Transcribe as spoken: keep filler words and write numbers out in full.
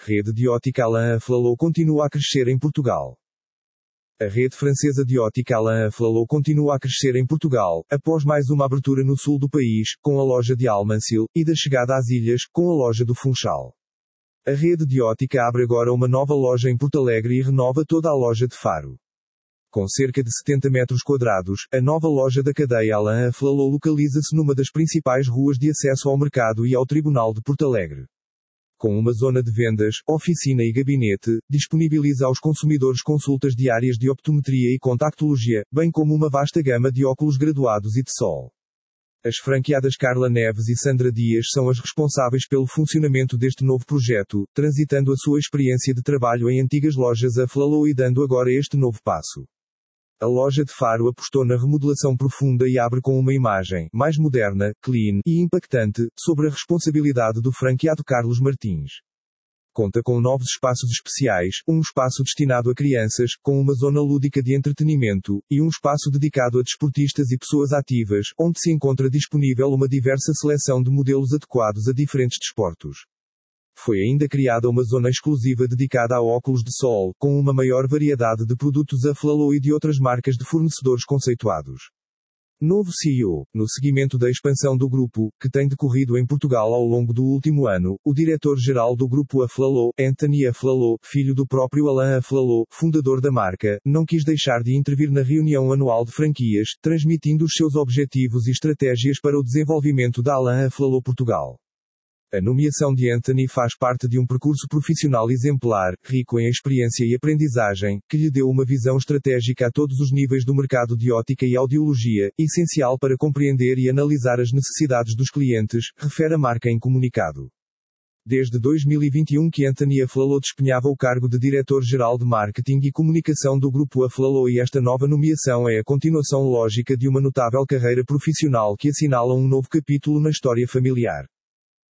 Rede de ótica Alain Afflelou continua a crescer em Portugal. A rede francesa de ótica Alain Afflelou continua a crescer em Portugal, após mais uma abertura no sul do país, com a loja de Almancil, e da chegada às ilhas, com a loja do Funchal. A rede de ótica abre agora uma nova loja em Porto Alegre e renova toda a loja de Faro. Com cerca de setenta metros quadrados, a nova loja da cadeia Alain Afflelou localiza-se numa das principais ruas de acesso ao mercado e ao Tribunal de Porto Alegre. Com uma zona de vendas, oficina e gabinete, disponibiliza aos consumidores consultas diárias de optometria e contactologia, bem como uma vasta gama de óculos graduados e de sol. As franqueadas Carla Neves e Sandra Dias são as responsáveis pelo funcionamento deste novo projeto, transitando a sua experiência de trabalho em antigas lojas Afflelou e dando agora este novo passo. A loja de Faro apostou na remodelação profunda e abre com uma imagem mais moderna, clean e impactante, sobre a responsabilidade do franqueado Carlos Martins. Conta com novos espaços especiais, um espaço destinado a crianças, com uma zona lúdica de entretenimento, e um espaço dedicado a desportistas e pessoas ativas, onde se encontra disponível uma diversa seleção de modelos adequados a diferentes desportos. Foi ainda criada uma zona exclusiva dedicada a óculos de sol, com uma maior variedade de produtos Afflelou e de outras marcas de fornecedores conceituados. Novo C E O. No seguimento da expansão do grupo, que tem decorrido em Portugal ao longo do último ano, o diretor-geral do grupo Afflelou, Anthony Afflelou, filho do próprio Alain Afflelou, fundador da marca, não quis deixar de intervir na reunião anual de franquias, transmitindo os seus objetivos e estratégias para o desenvolvimento da Alain Afflelou Portugal. A nomeação de Anthony faz parte de um percurso profissional exemplar, rico em experiência e aprendizagem, que lhe deu uma visão estratégica a todos os níveis do mercado de ótica e audiologia, essencial para compreender e analisar as necessidades dos clientes, refere a marca em comunicado. Desde dois mil e vinte e um que Anthony Afflelou desempenhava o cargo de diretor-geral de marketing e comunicação do grupo Afflelou e esta nova nomeação é a continuação lógica de uma notável carreira profissional que assinala um novo capítulo na história familiar.